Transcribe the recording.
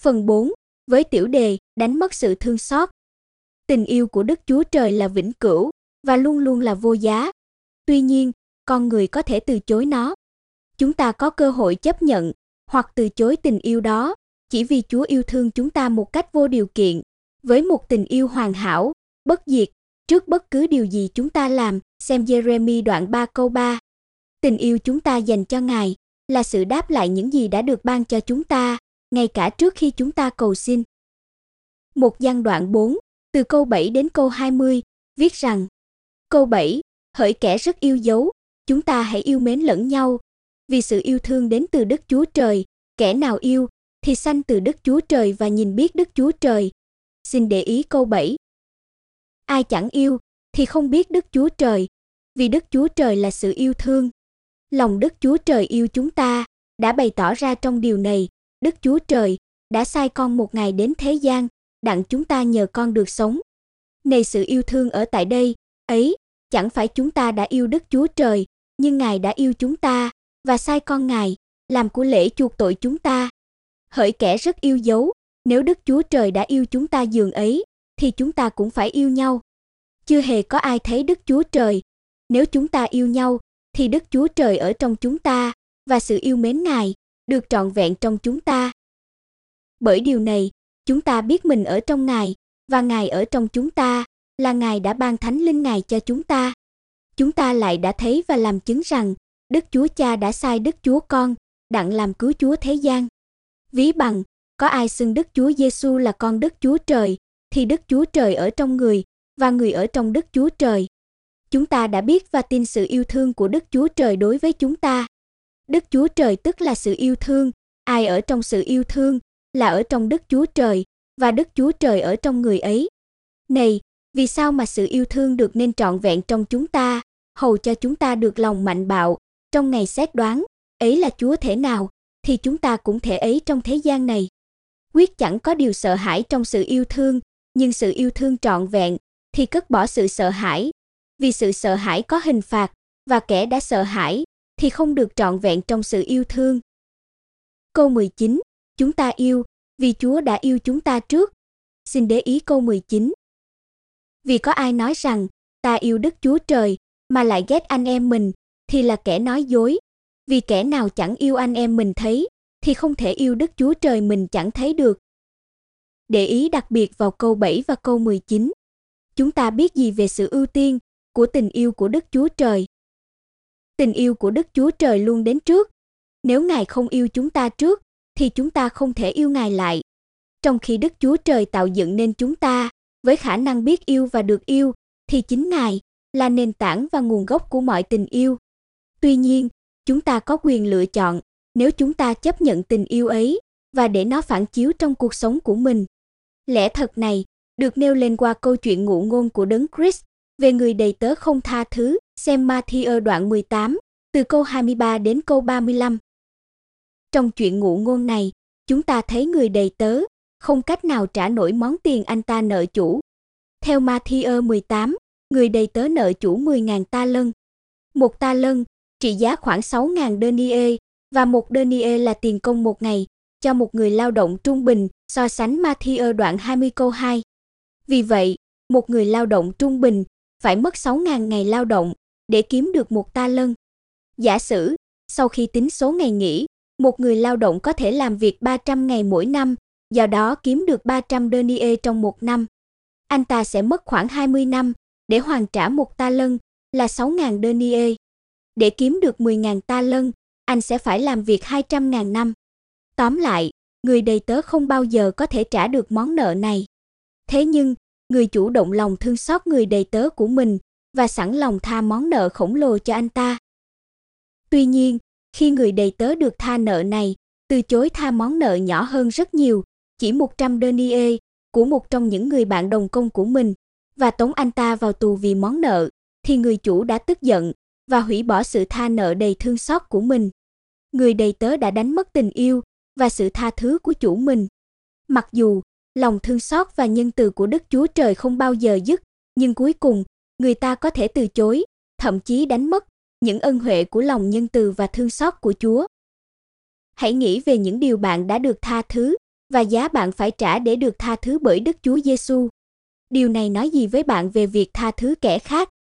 Phần 4, với tiểu đề, đánh mất sự thương xót. Tình yêu của Đức Chúa Trời là vĩnh cửu và luôn luôn là vô giá. Tuy nhiên, con người có thể từ chối nó. Chúng ta có cơ hội chấp nhận hoặc từ chối tình yêu đó chỉ vì Chúa yêu thương chúng ta một cách vô điều kiện, với một tình yêu hoàn hảo, bất diệt, trước bất cứ điều gì chúng ta làm, xem Giê-rê-mi đoạn 3 câu 3. Tình yêu chúng ta dành cho Ngài là sự đáp lại những gì đã được ban cho chúng ta, ngay cả trước khi chúng ta cầu xin. 1 Giăng đoạn 4, từ câu 7 đến câu 20, viết rằng: Câu 7, hỡi kẻ rất yêu dấu, chúng ta hãy yêu mến lẫn nhau, vì sự yêu thương đến từ Đức Chúa Trời, kẻ nào yêu thì sanh từ Đức Chúa Trời và nhìn biết Đức Chúa Trời. Xin để ý câu 7. Ai chẳng yêu thì không biết Đức Chúa Trời, vì Đức Chúa Trời là sự yêu thương. Lòng Đức Chúa Trời yêu chúng ta đã bày tỏ ra trong điều này, Đức Chúa Trời đã sai con một ngày đến thế gian, đặng chúng ta nhờ con được sống. Này sự yêu thương ở tại đây, ấy, chẳng phải chúng ta đã yêu Đức Chúa Trời, nhưng Ngài đã yêu chúng ta và sai con Ngài làm của lễ chuộc tội chúng ta. Hỡi kẻ rất yêu dấu, nếu Đức Chúa Trời đã yêu chúng ta dường ấy, thì chúng ta cũng phải yêu nhau. Chưa hề có ai thấy Đức Chúa Trời. Nếu chúng ta yêu nhau, thì Đức Chúa Trời ở trong chúng ta, và sự yêu mến Ngài được trọn vẹn trong chúng ta. Bởi điều này, chúng ta biết mình ở trong Ngài, và Ngài ở trong chúng ta, là Ngài đã ban Thánh Linh Ngài cho chúng ta. Chúng ta lại đã thấy và làm chứng rằng, Đức Chúa Cha đã sai Đức Chúa Con, đặng làm cứu Chúa thế gian. Ví bằng, có ai xưng Đức Chúa Giêsu là con Đức Chúa Trời, thì Đức Chúa Trời ở trong người, và người ở trong Đức Chúa Trời. Chúng ta đã biết và tin sự yêu thương của Đức Chúa Trời đối với chúng ta. Đức Chúa Trời tức là sự yêu thương, ai ở trong sự yêu thương, là ở trong Đức Chúa Trời, và Đức Chúa Trời ở trong người ấy. Này, vì sao mà sự yêu thương được nên trọn vẹn trong chúng ta, hầu cho chúng ta được lòng mạnh bạo, trong ngày xét đoán, ấy là Chúa thể nào, thì chúng ta cũng thể ấy trong thế gian này. Quyết chẳng có điều sợ hãi trong sự yêu thương, nhưng sự yêu thương trọn vẹn, thì cất bỏ sự sợ hãi, vì sự sợ hãi có hình phạt, và kẻ đã sợ hãi, thì không được trọn vẹn trong sự yêu thương. Câu 19, chúng ta yêu, vì Chúa đã yêu chúng ta trước. Xin để ý câu 19. Vì có ai nói rằng, ta yêu Đức Chúa Trời, mà lại ghét anh em mình, thì là kẻ nói dối. Vì kẻ nào chẳng yêu anh em mình thấy, thì không thể yêu Đức Chúa Trời mình chẳng thấy được. Để ý đặc biệt vào câu 7 và câu 19. Chúng ta biết gì về sự ưu tiên của tình yêu của Đức Chúa Trời? Tình yêu của Đức Chúa Trời luôn đến trước. Nếu Ngài không yêu chúng ta trước, thì chúng ta không thể yêu Ngài lại. Trong khi Đức Chúa Trời tạo dựng nên chúng ta, với khả năng biết yêu và được yêu, thì chính Ngài là nền tảng và nguồn gốc của mọi tình yêu. Tuy nhiên, chúng ta có quyền lựa chọn nếu chúng ta chấp nhận tình yêu ấy và để nó phản chiếu trong cuộc sống của mình. Lẽ thật này được nêu lên qua câu chuyện ngụ ngôn của Đấng Christ về người đầy tớ không tha thứ, xem Ma-thi-ơ đoạn 18, từ câu 23 đến câu 35. Trong chuyện ngụ ngôn này, chúng ta thấy người đầy tớ không cách nào trả nổi món tiền anh ta nợ chủ. Theo Ma-thi-ơ 18, người đầy tớ nợ chủ 10.000 ta lân. Một ta lân trị giá khoảng 6.000 denier, và một denier là tiền công một ngày cho một người lao động trung bình, so sánh Ma-thi-ơ đoạn 20 câu 2. Vì vậy, một người lao động trung bình phải mất 6.000 ngày lao động để kiếm được một ta lân. Giả sử, sau khi tính số ngày nghỉ, một người lao động có thể làm việc 300 ngày mỗi năm, do đó kiếm được 300 denier trong một năm. Anh ta sẽ mất khoảng 20 năm để hoàn trả một ta lân là 6.000 denier. Để kiếm được 10.000 ta lân, anh sẽ phải làm việc 200.000 năm. Tóm lại, người đầy tớ không bao giờ có thể trả được món nợ này. Thế nhưng, người chủ động lòng thương xót người đầy tớ của mình và sẵn lòng tha món nợ khổng lồ cho anh ta. Tuy nhiên, khi người đầy tớ được tha nợ này, từ chối tha món nợ nhỏ hơn rất nhiều, chỉ 100 denier, của một trong những người bạn đồng công của mình, và tống anh ta vào tù vì món nợ, thì người chủ đã tức giận và hủy bỏ sự tha nợ đầy thương xót của mình. Người đầy tớ đã đánh mất tình yêu và sự tha thứ của chủ mình. Mặc dù lòng thương xót và nhân từ của Đức Chúa Trời không bao giờ dứt, nhưng cuối cùng, người ta có thể từ chối, thậm chí đánh mất những ân huệ của lòng nhân từ và thương xót của Chúa. Hãy nghĩ về những điều bạn đã được tha thứ và giá bạn phải trả để được tha thứ bởi Đức Chúa Giêsu. Điều này nói gì với bạn về việc tha thứ kẻ khác?